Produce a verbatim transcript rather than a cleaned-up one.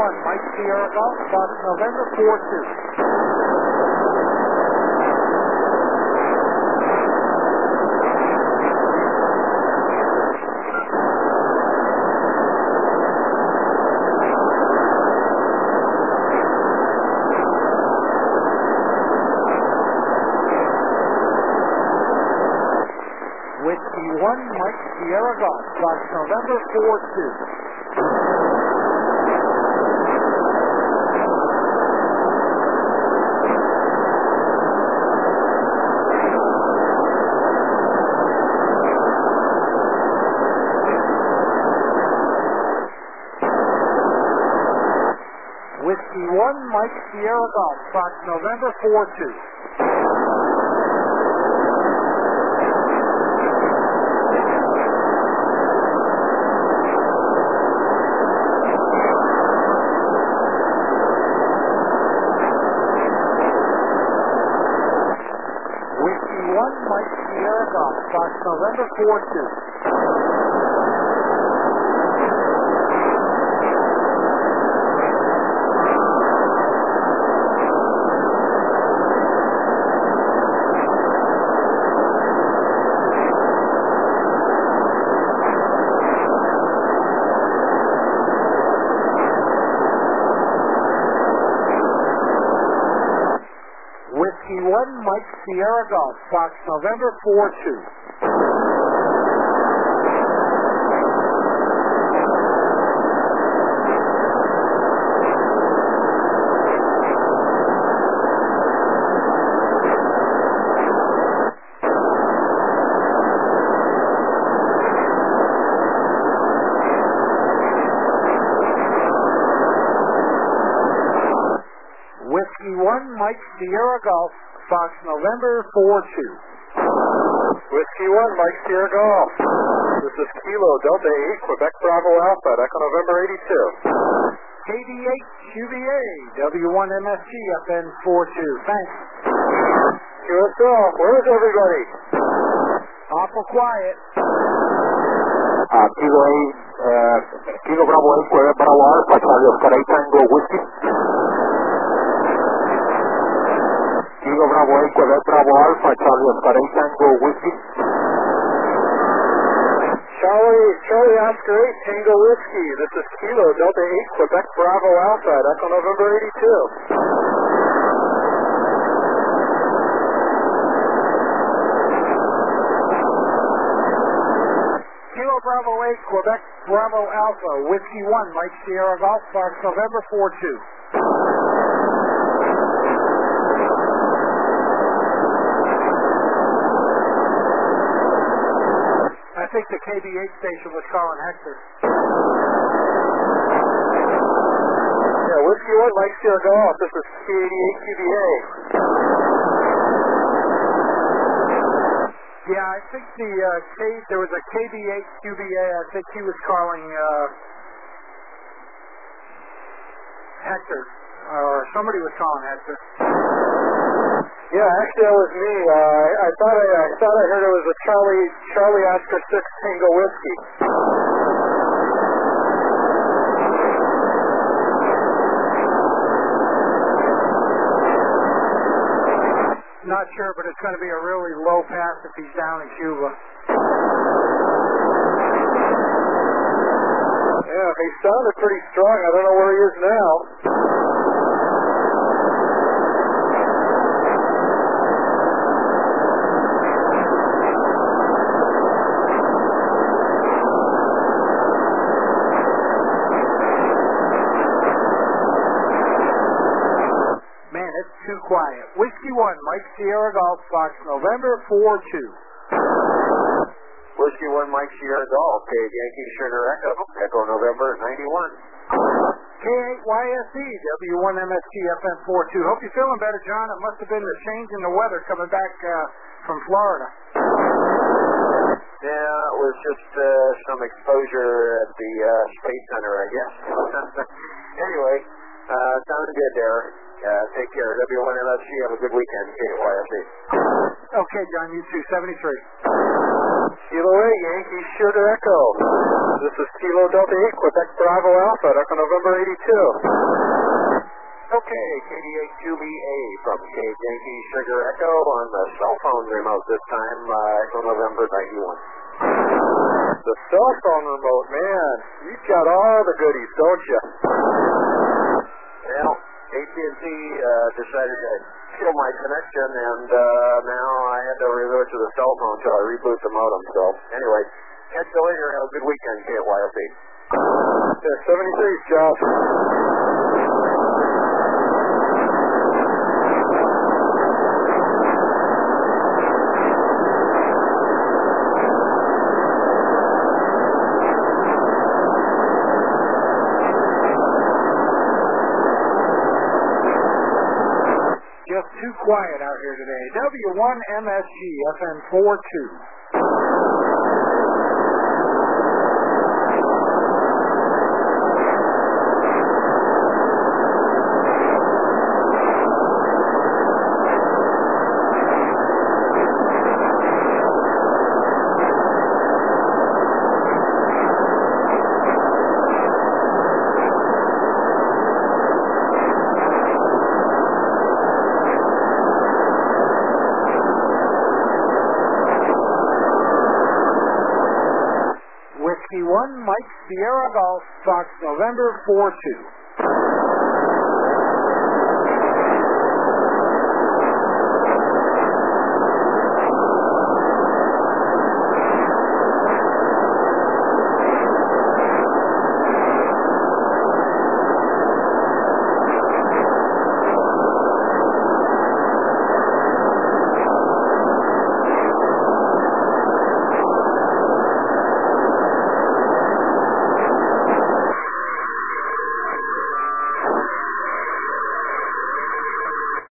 one, Mike Sierra Golf, Fox November four two. Whiskey one, Mike Sierra Golf, Fox November four two. Whiskey one, Mike Sierra Golf, Fox November four two. Whiskey one, Mike Sierra Golf, Fox November four two. Whiskey one, Mike Sierra Golf, Fox November four two. Whiskey one, Mike Sierra Golf, Fox November four two. Whiskey one, Mike Sierra Golf. This is Kilo Delta eight, Quebec Bravo Alpha, Echo November eighty-two. K D eight Q B A, W one M S G, F N four two. Thanks. Q S L, where is everybody? Awful quiet. Uh, Kilo eight, uh, Kilo Bravo eight, Quebec Bravo Alpha, Charlie Oscar eight Tango Whiskey. Kilo Bravo eight, Quebec Bravo Alpha, Charlie Oscar eight Tango Whiskey. Charlie, Charlie Oscar eight Tango Whiskey. This is Kilo Delta eight, Quebec Bravo Alpha, Echo November eighty-two. Kilo Bravo eight, Quebec Bravo Alpha, Whiskey one, Mike Sierra Golf, Fox November four two. I think the K B eight station was calling Hector. Yeah, Whiskey one, Mike Sierra Golf. This is K eighty-eight Q B A. Yeah, I think the uh, K, there was a K B eight Q B A. I think he was calling uh, Hector, or somebody was calling Hector. Yeah, actually that was me. Uh, I, I thought I, I thought I heard it was a Charlie Charlie Oscar six Tango Whiskey. Not sure, but it's going to be a really low pass if he's down in Cuba. Yeah, he sounded pretty strong. I don't know where he is now. Man, it's too quiet. Whiskey one, Mike Sierra Golf, Fox November four two. Whiskey one, Mike Sierra Golf, okay, Yankee Sugar Echo, Echo November ninety-one. K eight Y S E, W one M S T, F M four two. Hope you're feeling better, John. It must have been the change in the weather coming back uh, from Florida. Yeah, it was just uh, some exposure at the uh, Space Center, I guess. Anyway, uh, sounds good there. Uh, take care. W one M S G, have a good weekend. K eight Y S E. Okay, John, you too. seventy-three. Kilo eight, Yankee Sugar Echo. This is Kilo Delta eight, Quebec Bravo Alpha, Echo November eighty-two. Okay, K D eight two B A from K Yankee Sugar Echo on the cell phone remote this time, uh, Echo November ninety-one. The cell phone remote, man, you got all the goodies, don't you? Well, A T and T uh, decided to kill my connection, and uh, now I had to revert to the cell phone until I reboot the modem. So, anyway, catch you later. Have a good weekend, K Y O P. Yeah, seventy-three, Josh. Just too quiet out here today. W one M S G F M four two. Whiskey one, Mike Sierra Golf, Fox November four two.